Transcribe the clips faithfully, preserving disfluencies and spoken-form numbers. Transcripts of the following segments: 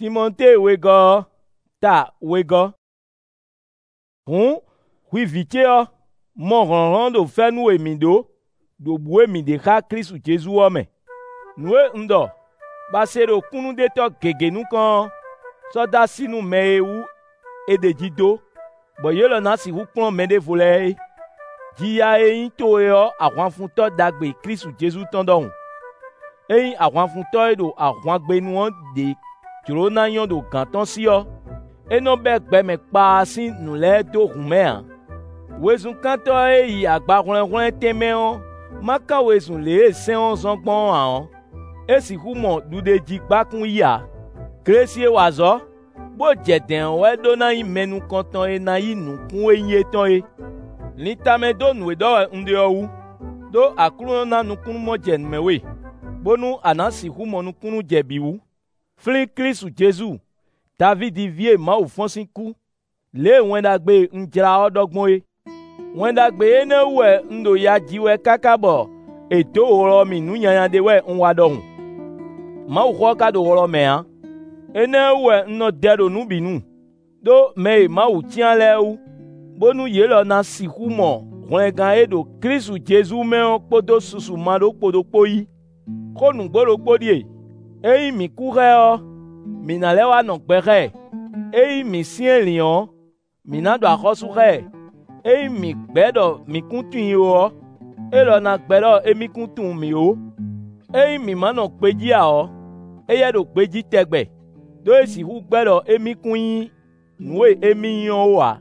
Timothée wego ta wego. Hon, hui vitie mon ronron do fe nou emi do, do bou emi de ka Christ Jésus ome. Nou e ndo, base do kunu de to gege nou kan, so da si nou me e ou, e de di do, bo ye lo na si hu klon me de vole e. Di ya e yin to e o a wan fun to dagbe Christ Jésus tondo hun. E yin a wan fun to e do a wan gbe nou an de juro na yon do ganton si yo. E non be gbe me pa si nou le do rume an. Wezun kanto e yi agba roulen roulen teme an, maka wezun le e sen on zongbon an. E si hu mon du de di bakun ya. Kresi e wazo, bo jeden we do na yi menu konton e na yi nou kun e nye ton e. Ni tame do nou e do e unde ou. Do akulu na nou kun mo jen me we. Bo nou anan si hu mon nou kun jebi ou. Flin Christ Jésus, David vie ma ou fonsin kou. Le wendagbe njra odogmo e. Wendagbe ene we ndo ya jiwe kakabo. E to oro mi nou nyanyande we nwadon. Ma ou kwa ka do oro me an. Ene we nno dedo nou binu. Do me ma ou tian le ou. Bo nou ye lo na si kou mon. Rengan e do Christ Jésus me an podo susu mado podo poyi. Ko nou gbolo podie. E mi koure o. Mi na lewa non gbere. E mi sien lion. Mi na do akosu re. E mi gbedo mi kuntun yo. E lo na gbedo e mi kuntun mi o. E mi mano kpeji a o. E ye do kpeji tegbe. Do e si hu gbedo e mi kun nou e mi yon wa.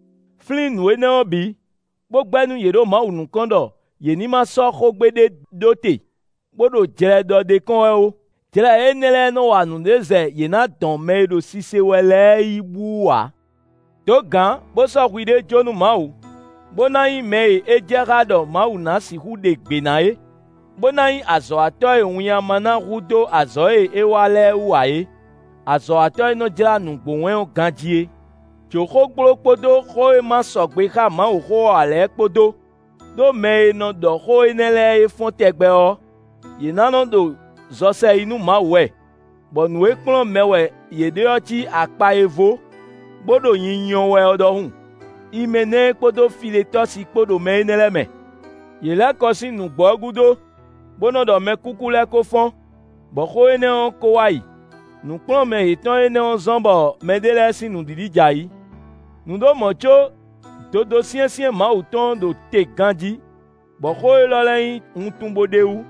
Flin nou e ne obi. Bo gbenu ye do ma unu kondo. Ye ni ma so ko gbede dote. Bo do jere do de kon e o. Jere e nele no wa nou deze ye na don me do si se wele ibu wa. Do gan, bo so wide jonu ma ou. Bo na yi me e jerado ma ou na si hu de gbe na e. Bo na yi azo ato e unya mana hudo azo e e wale uwa e. Azo ato e no jera nou gbowen o ganji e. Joko gbolo podo ko e ma so gbe ka ma ou ko ale podo. Do me e no do ko e nele e fon tegbe o. Ye nanon do zose inu ma we. Bo nou e klon mewe ye de oti akpa evo. Bodo yin yon we odo hun. Imene podo file tosi podo me nele me. Ye le kosi nou gbo gudo. Bono do me kuku le ko fon. Bo ko ene on kowai. Nou klon me eton ene on zombo me de le si nou didi jayi. Nou do mocho do do sien sien ma ou ton do te ganji. Bo ko e lo len un tumbo de ou.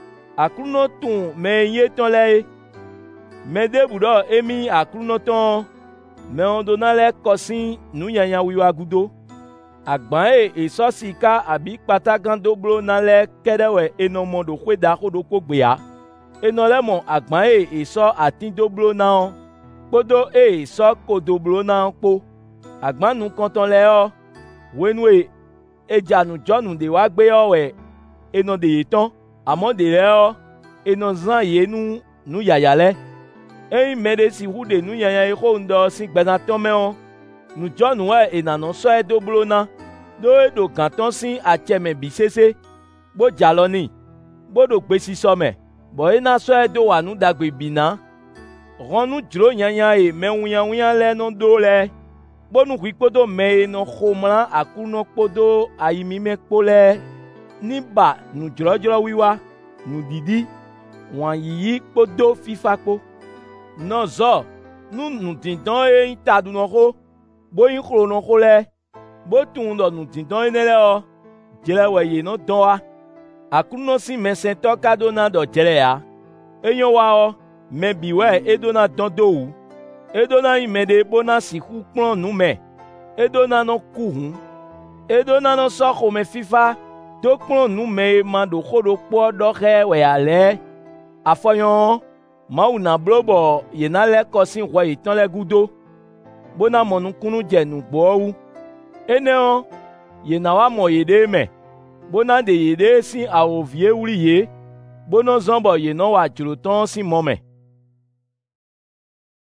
Akruno tun me ye ton le e. Me de budo emi akruno ton. Me on dona le kosin nou yanya wiwa gudo. Agban e e so sika abi pata gando blo na le kedewe e no mondo kweda kodo kogbe ya. E no le mon agban e e so atin do blo na on. Podo e e so kodo blo na on po. Agban nou konton le o. Wenu e e janu jonu de wa gbe o we. E no de yeton. Amon de le o. E no zan ye nou nou yaya le. E me de si hu de nou yanya e ko ndo si gbena ton me on. Nou jonu we e nanon so e do blo na. Do e do kanton si a cheme bisese. Bo jaloni. Bo do gbe si so me. Bo e na so e do wa nou dagbe bina. Ron nou jro nyanya e me wuyan wuyan le non do le. Bo nou kwi podo me e non khomran akou non podo ayimi me kpole. Ni ba nou jro jro wiwa. Nou didi. Wan yi podo fifa po. Non zo. Nou nou tinton e yin tadu non ko. Bo yin klo non ko le. Bo tun do nou tinton e nele o. Jele we ye non don wa. Akou non si men sento kado nan do jele ya. E yon wa o. Men biwe e do nan don do ou. E do nan yin men de bo nan si kou klon nou men. E do nan non kou hun. E do nan non so ko men fifa. Do klon nou men e man do kodo po do re we ale. Afoyon. Ma ou nan blobo ye nan le kosin kwa yi ton le gudo. Bo nan mon nou kunu je nou gbo ou. Ene on. Ye nan wa mo ye de me. Bo nan de ye de si a ovye ouli ye. Bo nan zombo ye nan wa juro ton si mo me.